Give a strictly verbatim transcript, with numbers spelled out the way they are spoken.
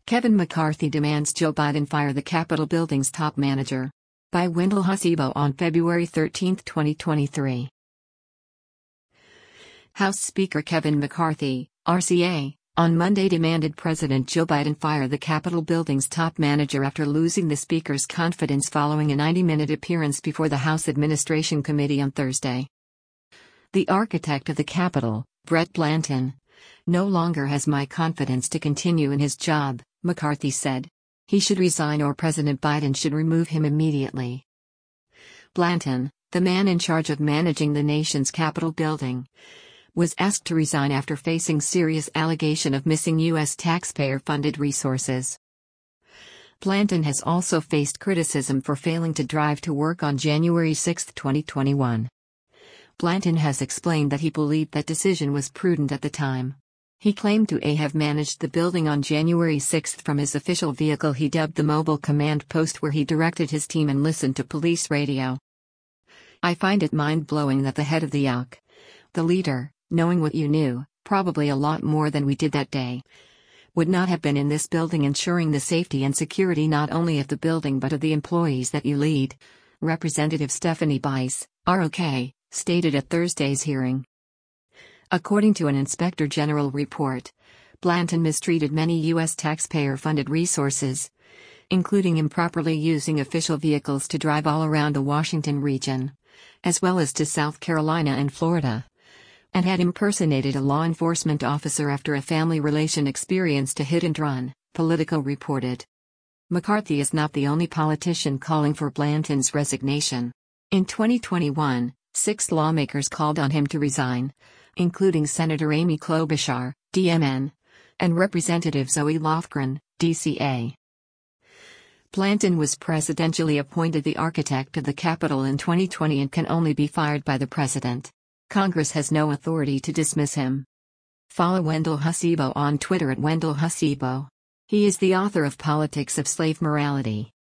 Kevin McCarthy demands Joe Biden fire the Capitol building's top manager. By Wendell Husibo on February thirteenth, twenty twenty-three. House Speaker Kevin McCarthy, R C A, on Monday demanded President Joe Biden fire the Capitol building's top manager after losing the Speaker's confidence following a ninety-minute appearance before the House Administration Committee on Thursday. The architect of the Capitol, Brett Blanton, no longer has my confidence to continue in his job, McCarthy said. He should resign or President Biden should remove him immediately. Blanton, the man in charge of managing the nation's Capitol building, was asked to resign after facing serious allegation of missing U S taxpayer-funded resources. Blanton has also faced criticism for failing to drive to work on January sixth, twenty twenty-one. Blanton has explained that he believed that decision was prudent at the time. He claimed to a have managed the building on January sixth from his official vehicle he dubbed the Mobile Command Post, where he directed his team and listened to police radio. I find it mind-blowing that the head of the U C, the leader, knowing what you knew, probably a lot more than we did that day, would not have been in this building ensuring the safety and security not only of the building but of the employees that you lead, Representative Stephanie Bice, R O K, stated at Thursday's hearing. According to an Inspector General report, Blanton mistreated many U S taxpayer-funded resources, including improperly using official vehicles to drive all around the Washington region, as well as to South Carolina and Florida, and had impersonated a law enforcement officer after a family relation experienced a hit-and-run, Politico reported. McCarthy is not the only politician calling for Blanton's resignation. In twenty twenty-one, six lawmakers called on him to resign, including Senator Amy Klobuchar, D M N, and Representative Zoe Lofgren, D C A. Blanton was presidentially appointed the architect of the Capitol in twenty twenty and can only be fired by the president. Congress has no authority to dismiss him. Follow Wendell Husibo on Twitter at Wendell Husibo. He is the author of Politics of Slave Morality.